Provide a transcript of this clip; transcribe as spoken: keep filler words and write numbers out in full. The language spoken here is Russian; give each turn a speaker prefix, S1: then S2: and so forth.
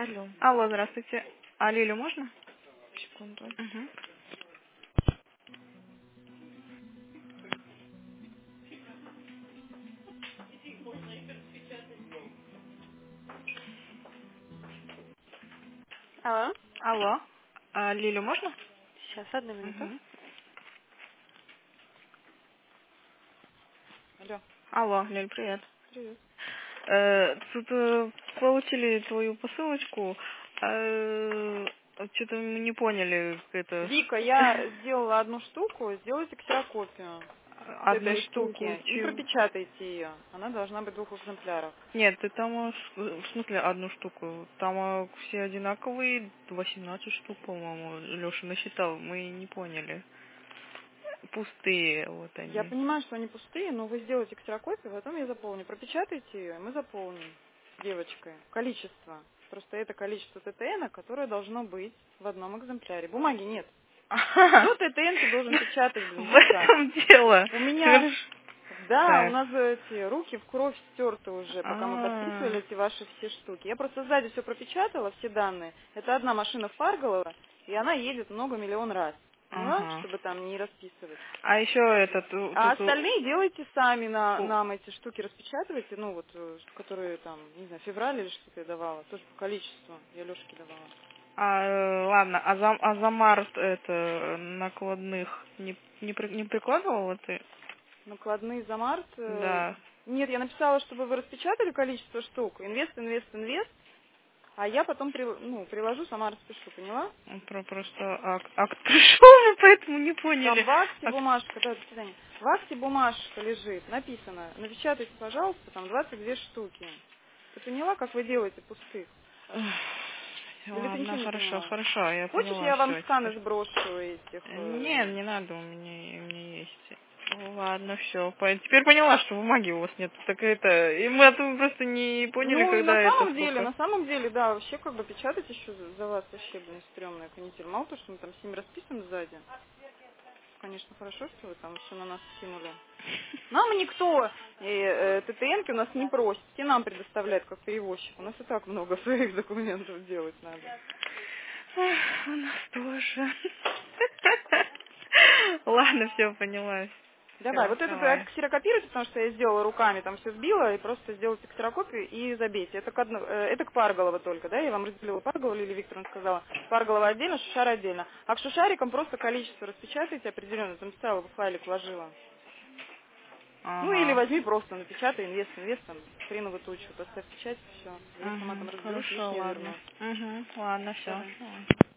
S1: Алло.
S2: Алло, здравствуйте. А Лилю можно?
S1: Секунду.
S2: Угу.
S1: Алло.
S2: Алло. А Лилю можно?
S1: Сейчас, одну минуту.
S2: Угу.
S1: Алло.
S2: Алло, Лиль, привет.
S1: Привет.
S2: Э, тут э, получили твою посылочку. Э, что-то мы не поняли, как это...
S1: Вика, я сделала одну штуку, сделайте ксерокопию с
S2: Одну
S1: этой
S2: штуку.
S1: штуки и
S2: Чё?
S1: пропечатайте ее. Она должна быть в двух экземплярах.
S2: Нет, ты там, э, с- в смысле, одну штуку. Там э, все одинаковые, восемнадцать штук, по-моему, Леша насчитал. Мы не поняли. Пустые вот
S1: Я
S2: они.
S1: понимаю, что они пустые, но вы сделаете ксерокопию, потом я заполню. Пропечатайте ее, и мы заполним с девочкой. Количество. Просто это количество ТТН, которое должно быть в одном экземпляре. Бумаги нет. Кто ТТН ты должен печатать, блин,
S2: В
S1: Вика?
S2: этом дело.
S1: У меня,
S2: Хорошо.
S1: да, у
S2: Так.
S1: нас эти руки в кровь стерты уже, пока мы
S2: А,
S1: подписывали эти ваши все штуки. Я просто сзади все пропечатала, все данные. Это одна машина в Фарголово, и она едет много миллион раз. Поняла?
S2: ага.
S1: Чтобы там не расписывать.
S2: А еще этот ту-
S1: А
S2: тут у-
S1: остальные делайте сами, на,
S2: у-
S1: нам эти штуки распечатывайте, ну вот, э, которые там, не знаю, февраль или что-то я давала, тоже по количеству, я Лешке давала.
S2: а, э, ладно, а за, а за март это накладных не не, при- не прикладывала ты?
S1: Накладные за март. э,
S2: Да.
S1: Нет, я написала, чтобы вы распечатали количество штук, инвест, инвест, инвест, а я потом при- ну, приложу, сама распишу, поняла?
S2: Про- просто акт, акт пришел, мы поэтому не
S1: Там
S2: поняли.
S1: в акте
S2: Акт-
S1: бумажка, да, до свидания. В акте бумажка лежит, написано, напечатайте, пожалуйста, там двадцать две штуки. Ты поняла, как вы делаете пустых? Или ты
S2: Ладно,
S1: ничего не
S2: хорошо,
S1: поняла?
S2: хорошо, я
S1: Хочешь,
S2: поняла
S1: я вам
S2: все
S1: сканы
S2: теперь.
S1: сброшу этих?
S2: Нет,
S1: э,
S2: не надо, у меня, у меня есть. Ну, ладно, все. Теперь поняла, что бумаги у вас нет. Так это. И мы это просто не поняли,
S1: Ну и
S2: когда
S1: на
S2: это
S1: самом деле,
S2: сколько.
S1: на самом деле, да, вообще как бы печатать еще за за вас вообще, блин, стрёмная канитель. Мало то, что мы там с ними расписаны сзади. Конечно, хорошо, что вы там все на нас скинули. Нам никто э, э, ТТНки у нас не просит, все нам предоставляют как перевозчик. У нас и так много своих документов делать надо.
S2: Эх, у нас тоже. Ладно, все, поняла.
S1: Давай,
S2: Все,
S1: вот это
S2: давай.
S1: ксерокопируйте, потому что я сделала руками, там все сбила, и просто сделайте ксерокопию и забейте. Это к, одно- э, это к Парголово только, да? Я вам разделила Парголово, Лилия Викторовна сказала. Парголово отдельно, Шушар отдельно. А к Шушарикам просто количество распечатайте определенно, там ставила, в файлик вложила. Ну или
S2: Ага.
S1: возьми просто, напечатай, инвест, инвест, там, хреновую тучу, поставь печать, все. Я сама
S2: Угу.
S1: там разберусь,
S2: Хорошо,
S1: лишнее
S2: ладно.
S1: верну.
S2: Угу. Ладно,
S1: Давай.
S2: все.